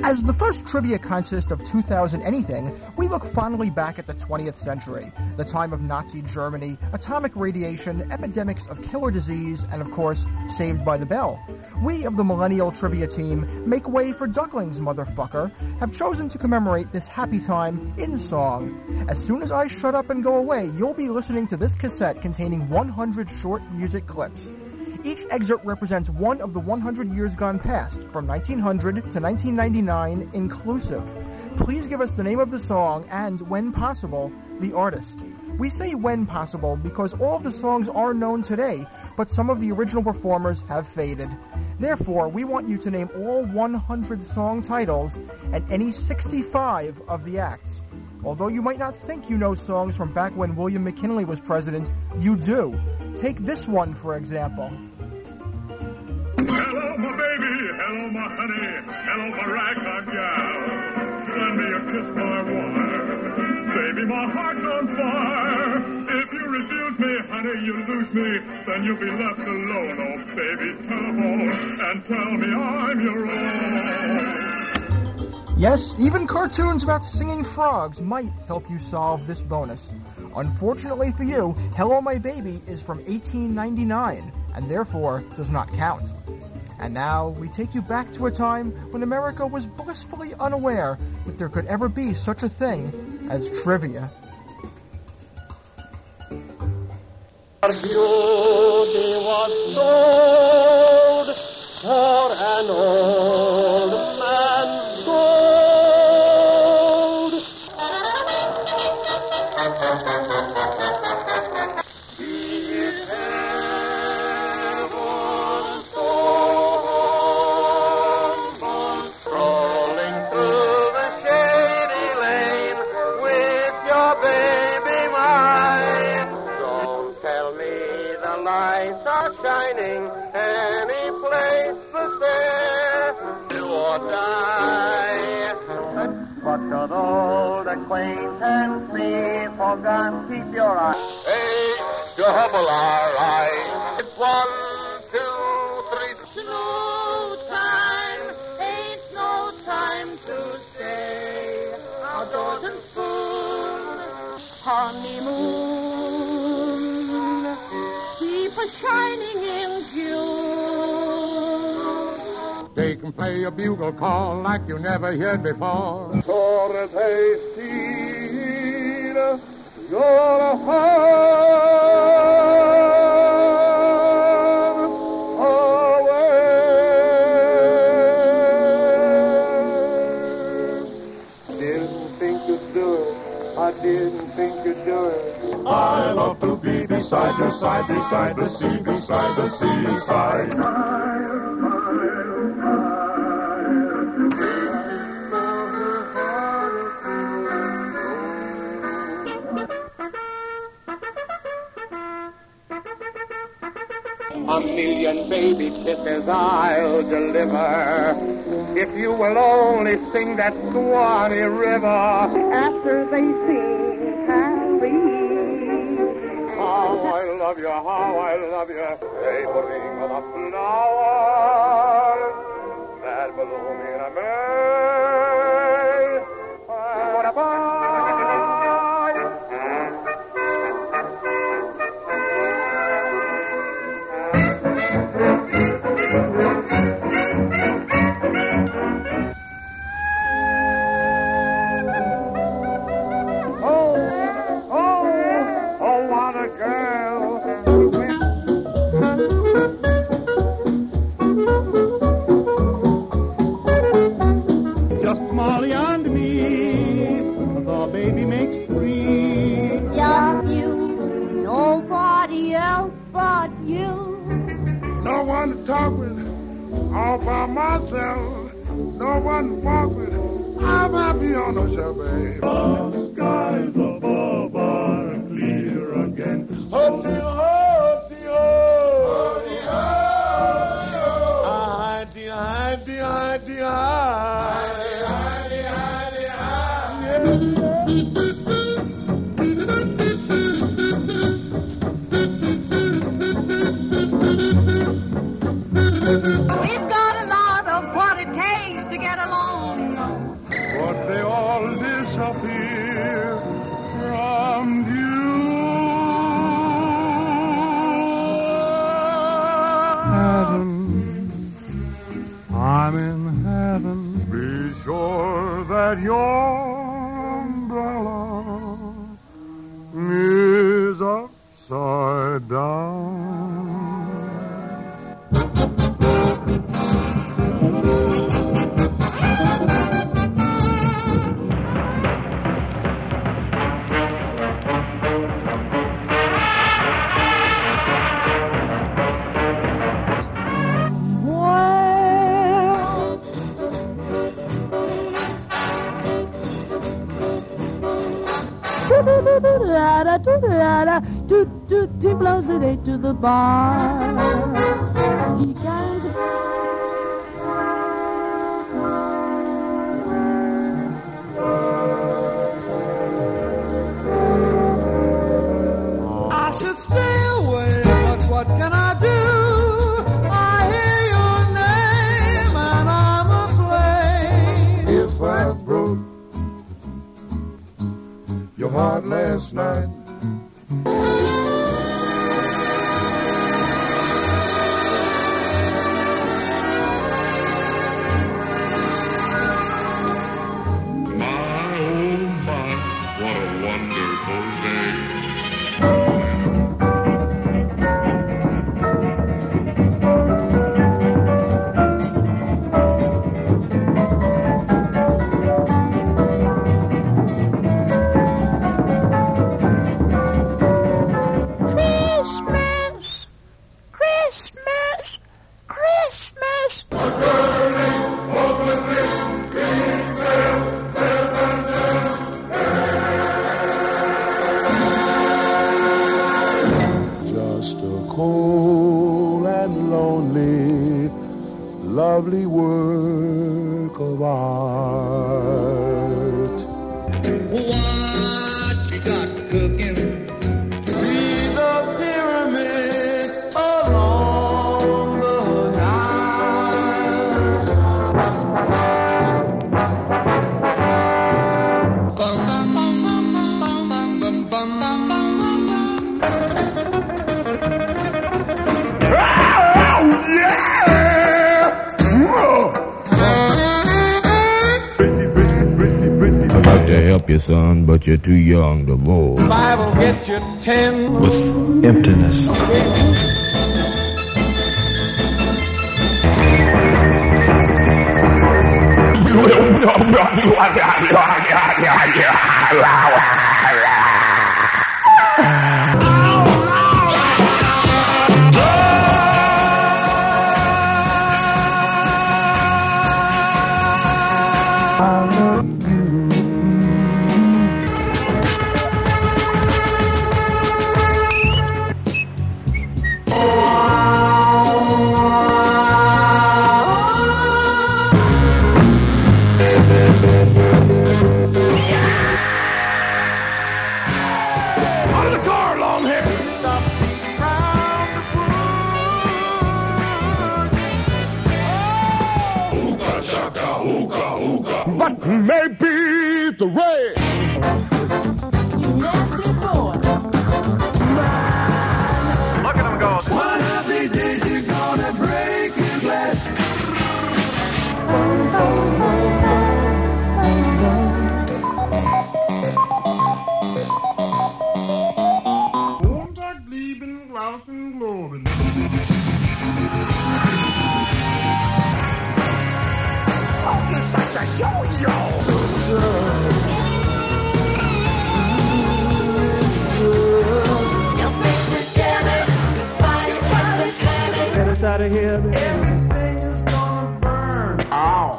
As the first trivia contest of 2000 anything, we look fondly back at the 20th century, the time of Nazi Germany, atomic radiation, epidemics of killer disease, and of course, Saved by the Bell. We of the Millennial Trivia team, make way for Ducklings, motherfucker, have chosen to commemorate this happy time in song. As soon as I shut up and go away, you'll be listening to this cassette containing 100 short music clips. Each excerpt represents one of the 100 years gone past, from 1900 to 1999 inclusive. Please give us the name of the song and, when possible, the artist. We say when possible because all of the songs are known today, but some of the original performers have faded. Therefore, we want you to name all 100 song titles and any 65 of the acts. Although you might not think you know songs from back when William McKinley was president, you do. Take this one, for example. Hello, my baby. Hello, my honey. Hello, my ragtime gal. Send me a kiss by wire. Baby, my heart's on fire. If you refuse me, honey, you lose me. Then you'll be left alone. Oh, baby, telephone and tell me I'm your own. Yes, even cartoons about singing frogs might help you solve this bonus. Unfortunately for you, Hello My Baby is from 1899, and therefore does not count. And now, we take you back to a time when America was blissfully unaware that there could ever be such a thing as trivia. Our beauty was sold for an old man's gold. Shining any place but there, do or die. But should old acquaintance be forgot, keep your eye. H-double-R-I. It's 1, 2, 3. No time, ain't no time to stay. Outdoors and spoon, honeymoon. Shining in June. They can play a bugle call like you never heard before. Torres hasty, your heart away. Didn't think you'd do it. I didn't think you'd do it. I love to be beside your side, beside the seaside. A million baby kisses I'll deliver if you will only sing that Swanee River. After they sing happy, how I love you, they bring the flowers that bloom in May. What a talk with, all by myself. No one to walk with. I'm happy on the show, babe. The skies above are clear again. We've got a lot of what it takes to get along. that your umbrella is upside down. He blows it 8 to the bar. He got I should stay away, but what can I do? I hear your name and I'm afraid. If I broke your heart last night, lovely work of art. What you got cooking? See the pyramids along the Nile. Oh, yeah! I'd like to help you, son, but you're too young to vote. Five'll get you 10 With emptiness. But maybe the rain. you nasty boy. Look at him go. One of these days you're gonna break your glass. Montag blieben laufen globen. Get us out of here, baby. Everything is gonna burn. Ow.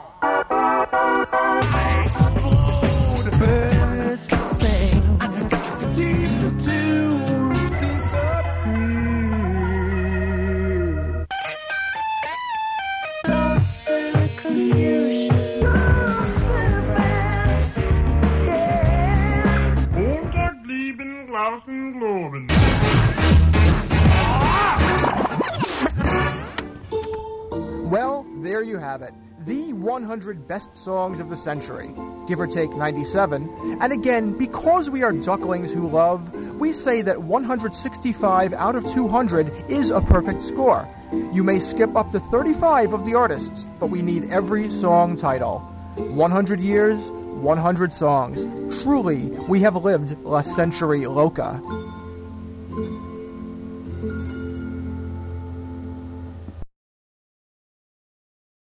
Explode. Birds can sing. Deep to set free. Lost in confusion. Lost in fans. Yeah. Montag blieben laufen globen. Well, there you have it. The 100 best songs of the century, give or take 97. And again, because we are ducklings who love, we say that 165 out of 200 is a perfect score. You may skip up to 35 of the artists, but we need every song title. 100 years, 100 songs. Truly, we have lived la century loca.